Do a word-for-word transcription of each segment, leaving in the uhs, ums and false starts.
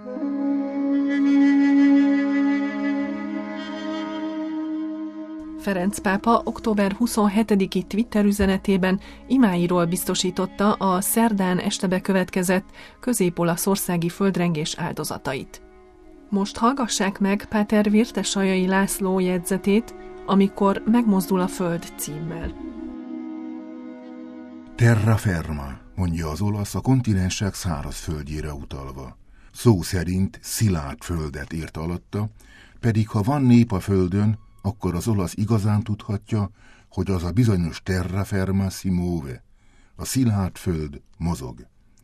Ferenc pápa október huszonhetediki Twitter üzenetében imáiról biztosította a szerdán este bekövetkezett közép-olaszországi földrengés áldozatait. Most hallgassák meg Páter Virtesajai László jegyzetét, Amikor megmozdul a föld címmel. Terraferma, mondja az olasz a kontinensek száraz földjére utalva. Szó szerint szilárd földet ért alatta, pedig ha van nép a földön, akkor az olasz igazán tudhatja, hogy az a bizonyos terraferma si muove, a szilárd föld mozog.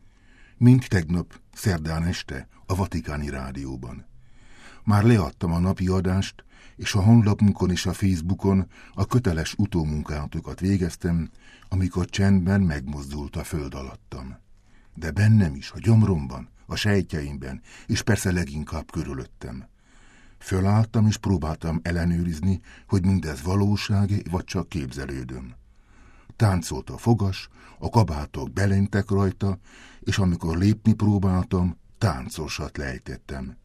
Mint tegnap, szerdán este, a Vatikáni Rádióban. Már leadtam a napi adást, és a honlapunkon és a Facebookon a köteles utómunkátokat végeztem, amikor csendben megmozdult a föld alattam. De bennem is, a gyomromban, a sejtjeimben, és persze leginkább körülöttem. Fölálltam és próbáltam ellenőrizni, hogy mindez valóság, vagy csak képzelődöm. Táncolt a fogas, a kabátok belentek rajta, és amikor lépni próbáltam, táncosat lejtettem.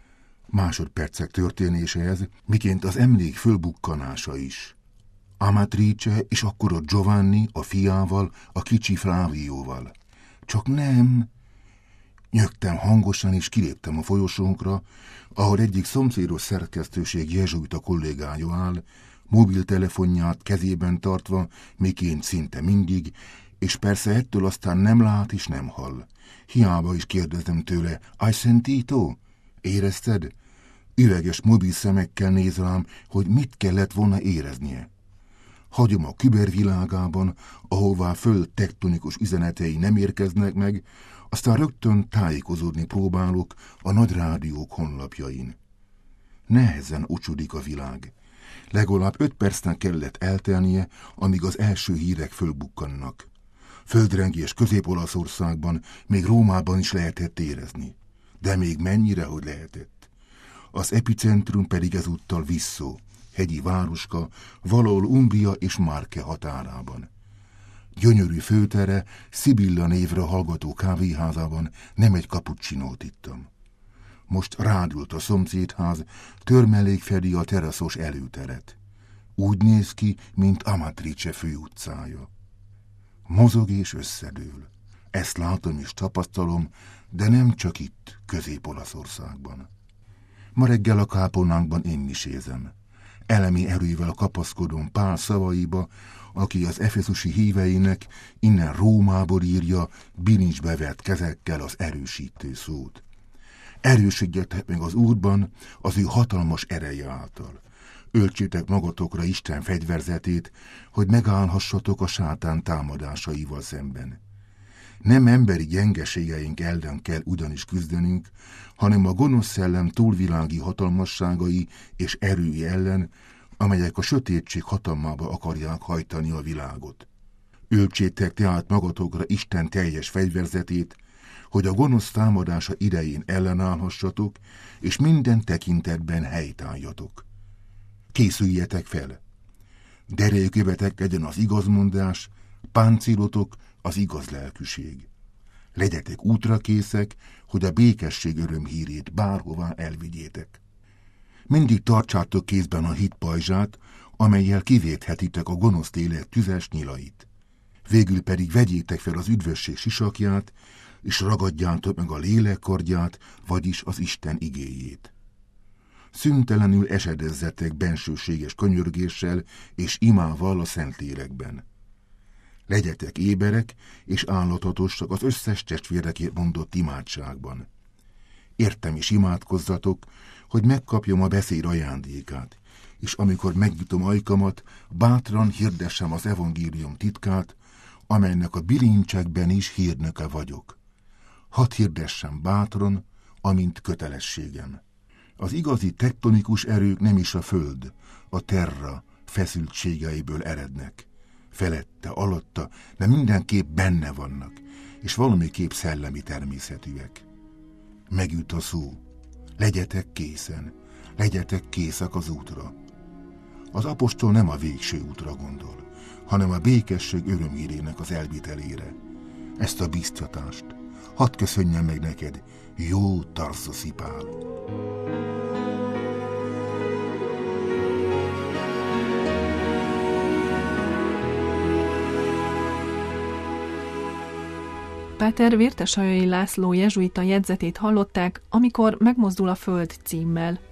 Másodpercek történése ez, miként az emlék fölbukkanása is. Amatrice és akkor a Giovanni a fiával, a kicsi Flávióval. Csak nem... Nyögtem hangosan és kiléptem a folyosónkra, ahol egyik szomszédos szerkesztőség jezsuita kollégája áll, mobiltelefonját kezében tartva, miként szinte mindig, és persze ettől aztán nem lát és nem hall. Hiába is kérdezem tőle, hai sentito? Érezted? Üveges mobil szemekkel néz rám, hogy mit kellett volna éreznie. Hagyom a kübervilágában, ahová föld tektonikus üzenetei nem érkeznek meg, aztán rögtön tájékozódni próbálok a nagy rádiók honlapjain. Nehezen ocsudik a világ. Legalább öt percnek kellett eltelnie, amíg az első hírek fölbukkannak. Földrengés Közép-Olaszországban, még Rómában is lehetett érezni. De még mennyire, hogy lehetett. Az epicentrum pedig ezúttal Visso, hegyi városka, valahol Umbria és Marke határában. Gyönyörű főtere, Sibilla névre hallgató kávéházában nem egy cappuccinót ittam. Most rádült a szomszédház, törmelék fedi a teraszos előteret. Úgy néz ki, mint Amatrice főutcája. Mozog és összedől. Ezt látom és tapasztalom, de nem csak itt, Közép-Olaszországban. Ma reggel a kápolnánkban én misézem. Elemi erővel kapaszkodom Pál szavaiba, aki az efeszusi híveinek innen Rómából írja bilincsbe vett kezekkel az erősítő szót. Erősödjetek meg az Úrban az ő hatalmas ereje által. Öltsétek magatokra Isten fegyverzetét, hogy megállhassatok a sátán támadásaival szemben. Nem emberi gyengeségeink ellen kell ugyanis küzdenünk, hanem a gonosz szellem túlvilági hatalmasságai és erői ellen, amelyek a sötétség hatalmába akarják hajtani a világot. Öltsétek tehát magatokra Isten teljes fegyverzetét, hogy a gonosz támadása idején ellenállhassatok, és minden tekintetben helytálljatok. Készüljetek fel! Derejkövetek legyen az igazmondás, páncélotok az igaz lelkűség. Legyetek útrakészek, hogy a békesség örömhírét bárhová elvigyétek. Mindig tartsátok kézben a hit pajzsát, amellyel kivédhetitek a gonosz élet tüzes nyilait. Végül pedig vegyétek fel az üdvösség sisakját, és ragadjátok meg a lélek kardját, vagyis az Isten igéjét. Szüntelenül esedezzetek bensőséges könyörgéssel és imával a Szentlélekben. Legyetek éberek, és állatatosak az összes testvérekért mondott imádságban. Értem és imádkozzatok, hogy megkapjam a beszéd ajándékát, és amikor megnyitom ajkamat, bátran hirdessem az evangélium titkát, amelynek a bilincsekben is hírnöke vagyok. Hadd hirdessem bátran, amint kötelességem. Az igazi tektonikus erők nem is a föld, a terra feszültségeiből erednek. Felette, alatta, de mindenképp benne vannak, és valamiképp szellemi természetűek. Megüt a szó. Legyetek készen, legyetek készek az útra. Az apostol nem a végső útra gondol, hanem a békesség örömhírének az elvitelére. Ezt a biztatást, hadd köszönjem meg neked, jó Tarszoszi Pál. Páter Vértesajai László jezsuita jegyzetét hallották, amikor megmozdul a föld címmel.